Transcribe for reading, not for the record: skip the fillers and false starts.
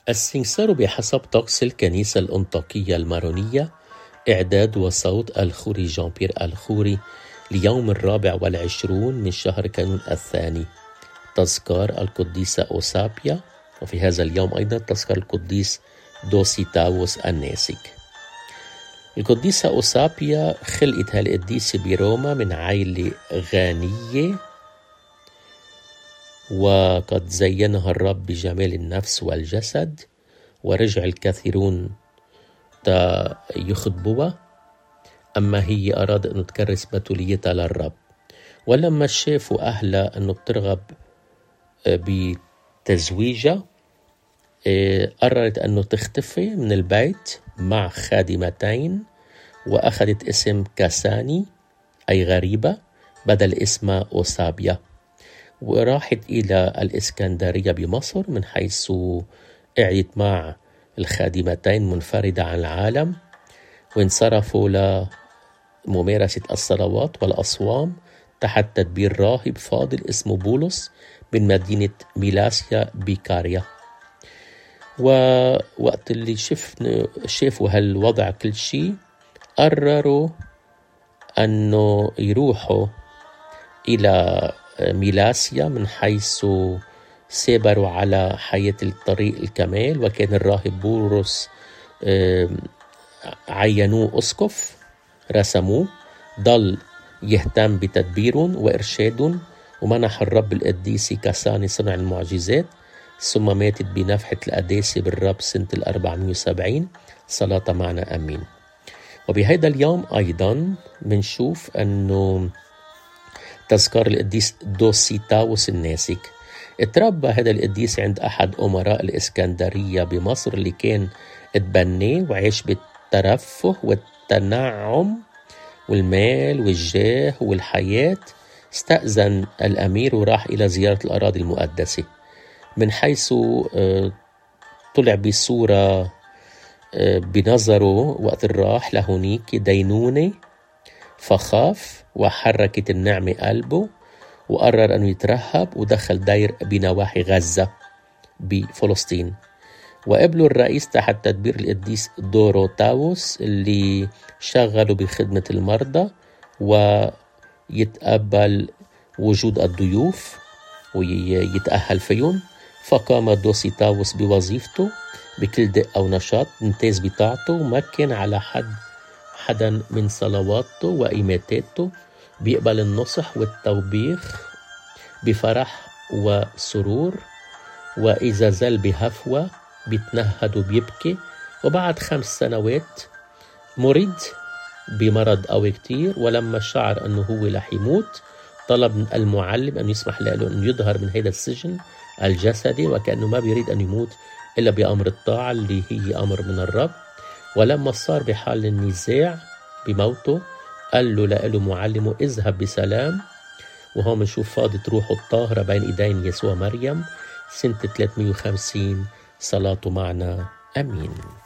السمسار بحسب طقس الكنيسة الأنطاكية المارونية إعداد وصوت الخوري جان بيير الخوري ليوم 24 من شهر كانون الثاني، تذكار القديسة أوسابيا، وفي هذا اليوم أيضا تذكار القديس دوسيتاوس الناسك. القديسة أوسابيا خلقت هالقديسة بروما من عائلة غنية، وقد زينها الرب بجمال النفس والجسد، ورجع الكثيرون يخطبوها، أما هي أراد أن تكرس بتوليتها للرب. ولما شافوا أهلها أنه بترغب بتزويجها، قررت أنه تختفي من البيت مع خادمتين، وأخذت اسم كاساني أي غريبة بدل اسمها أوسابيا، وراحت إلى الإسكندرية بمصر، من حيث قعدت مع الخادمتين منفردة عن العالم، وانصرفوا لممارسة الصلوات والأصوام تحت تدبير راهب فاضل اسمه بولس من مدينة ميلاسيا بيكاريا. ووقت اللي شافوا هالوضع كل شيء، قرروا أنه يروحوا إلى ميلاسيا، من حيث سابروا على حياة الطريق الكمال، وكان الراهب بولس عينوه أسقف، رسموه، ضل يهتم بتدبيرهم وإرشادهم، ومنح الرب القديس كاساني صنع المعجزات، ثم ماتت بنفحة القداسة بالرب سنة 470. صلاة معنا أمين. وبهذا اليوم أيضا منشوف أنه تذكار القديس دوسيتاوس الناسك. اتربى هذا القديس عند أحد أمراء الإسكندرية بمصر اللي كان اتبناه وعيش بالترفه والتنعم والمال والجاه والحياة. استأذن الأمير وراح إلى زيارة الأراضي المقدسة، من حيث طلع بصورة بنظره وقت الراح لهونيك دينونة، فخاف وحركت النعمة قلبه، وقرر أنه يترهب ودخل داير بنواحي غزة بفلسطين. وقبلوا الرئيس تحت تدبير القديس دوروتاوس اللي شغله بخدمة المرضى ويتقبل وجود الضيوف ويتأهل فيهم. فقام دوسيتاوس بوظيفته بكل دقة ونشاط، امتاز بطاعته، ومكن على حدا من صلواته وإماتاته، بيقبل النصح والتوبيخ بفرح وسرور، وإذا زل بهفوة بيتنهد وبيبكي. وبعد 5 سنوات مرض بمرض قوي كتير، ولما شعر أنه هو رح يموت طلب من المعلم أن يسمح له أن يظهر من هذا السجن الجسدي، وكأنه ما بيريد أن يموت إلا بأمر الطاعة اللي هي أمر من الرب. ولما صار بحال النزاع بموته، قال له معلمه اذهب بسلام. وهون منشوف فاضت روحه الطاهرة بين إيدين يسوع مريم سنة 350. صلاته معنا أمين.